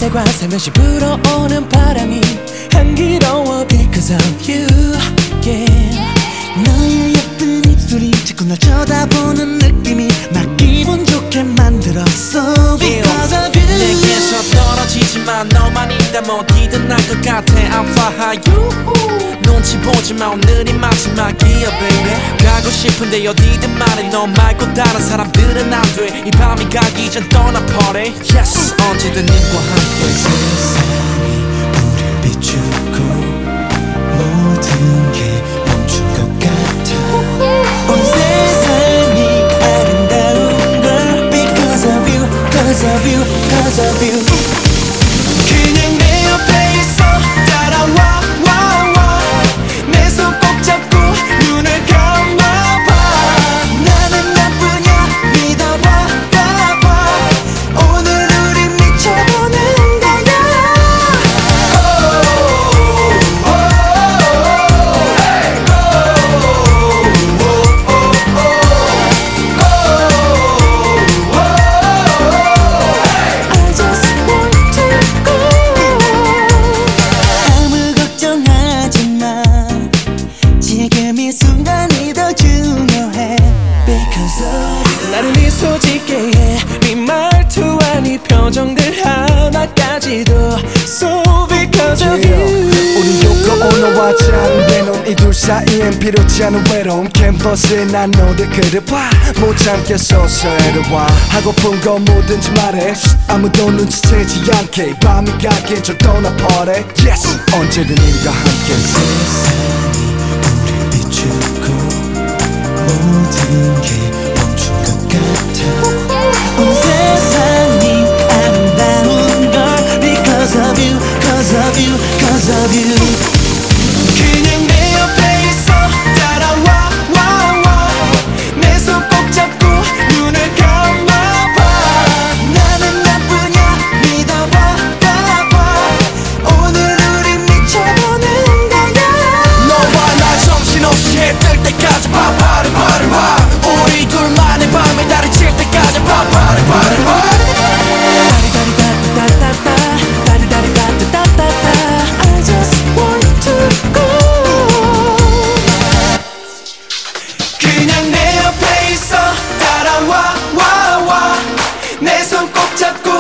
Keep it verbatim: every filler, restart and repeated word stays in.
햇살과 살며시 불어오는 바람이 향기로워 because of you, yeah. 너의 예쁜 입술이 자꾸 날 쳐다보는 느낌이 날 기분 좋게 만들었어 because of you. 내게서 떨어지지만 너만 있다면 어디든 날 것 같아 I'm fly you. 눈치 보지마 오늘이 마지막이야 baby. 가고 싶은데 어디든 말해 너 말고 다른 사람들은 안 돼. 이 밤이 가기 전 떠나 party yes 언제든 님과 함께. 세상이 우릴 비추고 모든 게 멈춘 것 같아. 온 세상이 아름다운 걸 because of you, because of you, because of you. 그냥 내 옆에 있어 따라와 와, 와. 내 손 꼭 잡고 눈을 감아봐. 나는 나뿐이야 믿어봐 봐, 봐. 오늘 우리 미쳐보는 거야. I just want to go. 아무 걱정하지 마. 지금 이 순간이 더 중요해 because of you. 나를 미소 짓게 해 네 말투와 네 표정들 하나까지도 So because of you. 우리 요코 오노와 짠되는 이 둘 사이엔 필요치 않은 외로움 캔버스에 난 너를 그려봐 못 참겠어 서해로와 하고픈 건 뭐든지 말해 쉿, 아무도 눈치채지 않게 이 밤이 가긴 좀 떠나 party yes 언제든 님과 함께. 세상이 우릴 비추고 모든 게 멈춘 것 같아. 온 세상이 아름다운 걸 because of you, because of you, because of you. 그냥 내 옆에 있어 따라와 와, 와. 내 손 꼭 잡고 눈을 감아봐. 나는 나뿐이야 믿어봐 봐, 봐. 오늘 우리 미쳐보는 거야. 너와 나 정신없이 해 뜰 때까지 파파리 파리 파 우리 둘만의 밤이 달이 칠 때까지 파파리 파리 파. I just want to go. 그냥 내 옆에 있어 따라와 와, 와. 내 손 꼭 잡고